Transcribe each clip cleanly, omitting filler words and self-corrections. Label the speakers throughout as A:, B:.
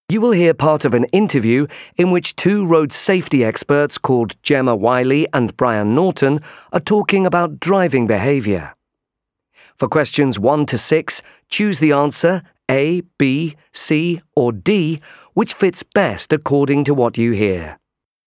A: You will hear part of an interview in which two road safety experts called Gemma Wiley and Brian Norton are talking about driving behaviour. For questions 1 to 6, choose the answer A, B, C or D, which fits best according to what you hear.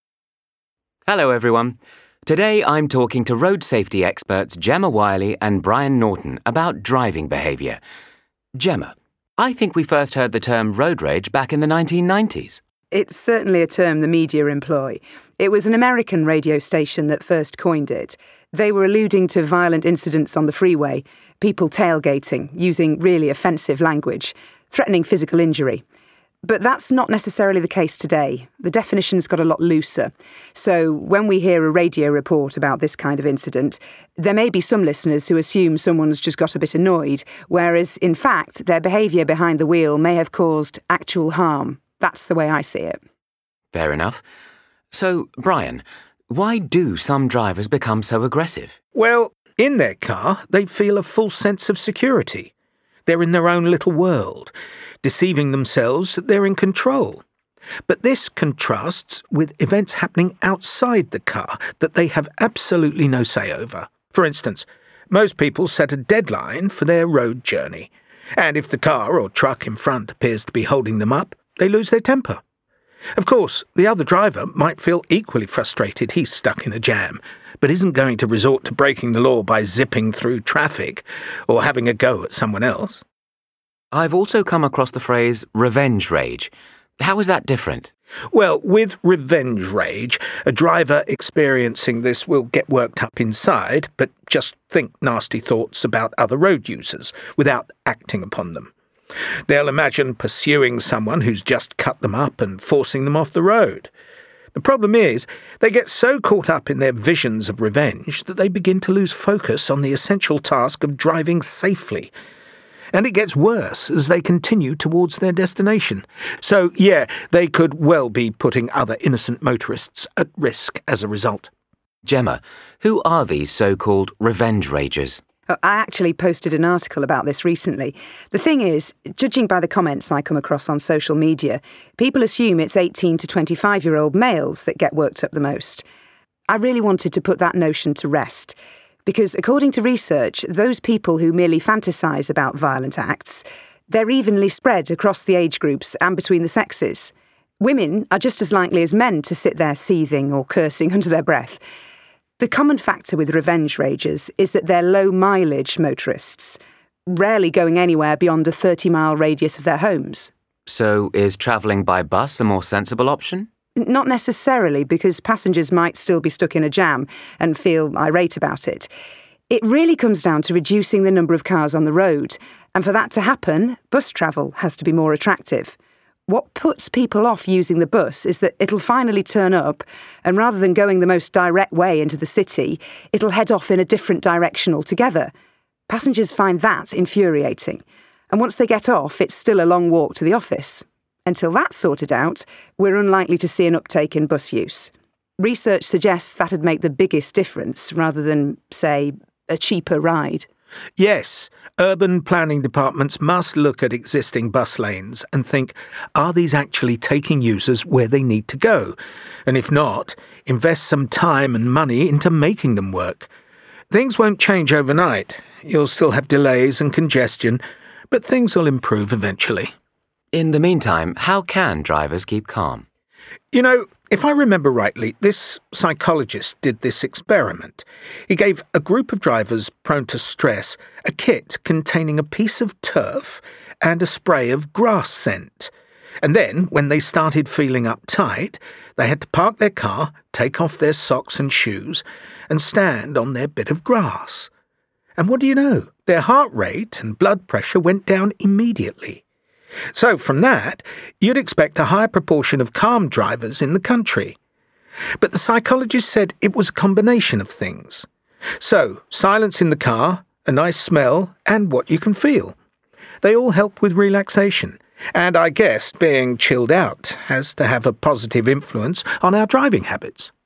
B: Hello everyone. Today I'm talking to road safety experts Gemma Wiley and Brian Norton about driving behaviour. Gemma, I think we first heard the term road rage back in the 1990s.
C: It's certainly a term the media employ. It was an American radio station that first coined it. They were alluding to violent incidents on the freeway, people tailgating, using really offensive language, threatening physical injury. But that's not necessarily the case today. The definition's got a lot looser. So when we hear a radio report about this kind of incident, there may be some listeners who assume someone's just got a bit annoyed, whereas, in fact, their behaviour behind the wheel may have caused actual harm. That's the way I see it.
B: Fair enough. So, Brian, why do some drivers become so aggressive?
D: Well, in their car, they feel a full sense of security. They're in their own little world, deceiving themselves that they're in control. But this contrasts with events happening outside the car that they have absolutely no say over. For instance, most people set a deadline for their road journey, and if the car or truck in front appears to be holding them up, they lose their temper. Of course, the other driver might feel equally frustrated he's stuck in a jam, but isn't going to resort to breaking the law by zipping through traffic or having a go at someone else.
B: I've also come across the phrase revenge rage. How is that different?
D: Well, with revenge rage, a driver experiencing this will get worked up inside, but just think nasty thoughts about other road users without acting upon them. They'll imagine pursuing someone who's just cut them up and forcing them off the road. The problem is, they get so caught up in their visions of revenge that they begin to lose focus on the essential task of driving safely. And it gets worse as they continue towards their destination. So, yeah, they could well be putting other innocent motorists at risk as a result.
B: Gemma, who are these so-called revenge ragers?
C: I actually posted an article about this recently. The thing is, judging by the comments I come across on social media, people assume it's 18 to 25-year-old males that get worked up the most. I really wanted to put that notion to rest, because according to research, those people who merely fantasise about violent acts, they're evenly spread across the age groups and between the sexes. Women are just as likely as men to sit there seething or cursing under their breath. The common factor with revenge ragers is that they're low-mileage motorists, rarely going anywhere beyond a 30-mile radius of their homes.
B: So is travelling by bus a more sensible option?
C: Not necessarily, because passengers might still be stuck in a jam and feel irate about it. It really comes down to reducing the number of cars on the road, and for that to happen, bus travel has to be more attractive. What puts people off using the bus is that it'll finally turn up, and rather than going the most direct way into the city, it'll head off in a different direction altogether. Passengers find that infuriating, and once they get off, it's still a long walk to the office. Until that's sorted out, we're unlikely to see an uptake in bus use. Research suggests that'd make the biggest difference, rather than, say, a cheaper ride.
D: Yes, urban planning departments must look at existing bus lanes and think, are these actually taking users where they need to go? And if not, invest some time and money into making them work. Things won't change overnight. You'll still have delays and congestion, but things will improve eventually.
B: In the meantime, how can drivers keep calm?
D: You know, if I remember rightly, this psychologist did this experiment. He gave a group of drivers prone to stress a kit containing a piece of turf and a spray of grass scent. And then, when they started feeling uptight, they had to park their car, take off their socks and shoes, and stand on their bit of grass. And what do you know? Their heart rate and blood pressure went down immediately. So from that, you'd expect a higher proportion of calm drivers in the country. But the psychologist said it was a combination of things. So, silence in the car, a nice smell, and what you can feel. They all help with relaxation. And I guess being chilled out has to have a positive influence on our driving habits.